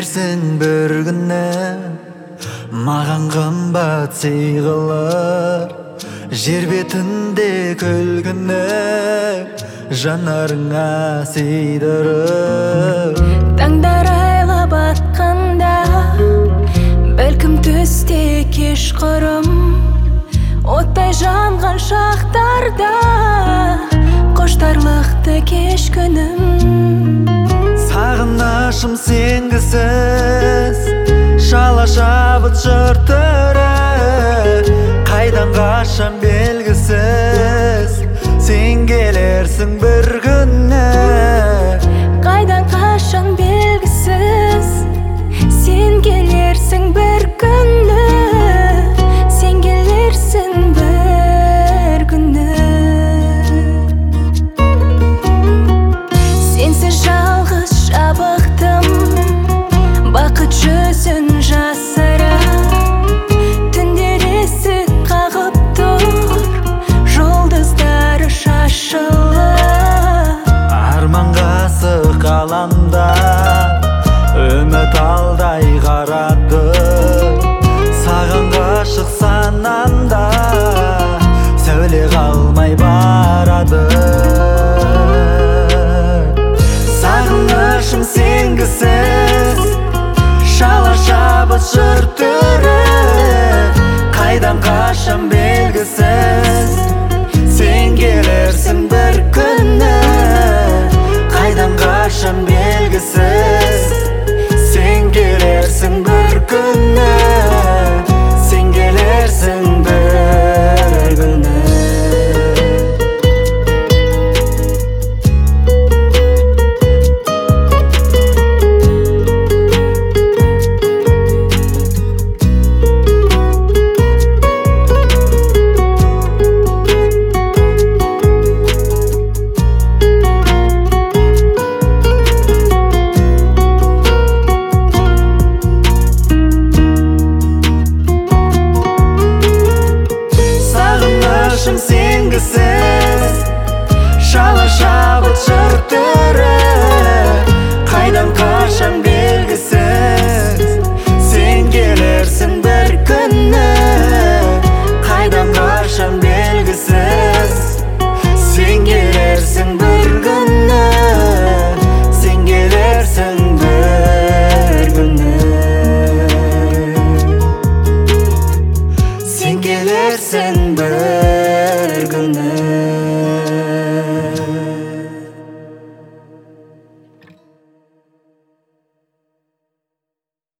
келерсің бір күні, маған қымбат сый қылып, жер бетінде күлкіні жанарыңа сыйдырып. Таңдар айлап атқанда, бәлкім түсте кешқұрым, оттай жанған шақтарда қоштарлықты кеш күнім. Сағынышым сенгісіз, шала шабыт жыртыры, қайдан қашан белгісіз, сен келерсің бір күні. Қайдан қашан белгісіз, сен келерсің бір күні. Сен келерсің бір күні. Сенсіз жалғыз жабықтым, бақыт жүзін жасыра. Түндер есік қағып тұр, жұлдыздары шашылып. Арманғасы қаламда үміт алдай қарады, саған ғашық санамда сәуле қалмай барады. Сағынышым сенгісіз, шала шабыт жыртыры, қайдан қашан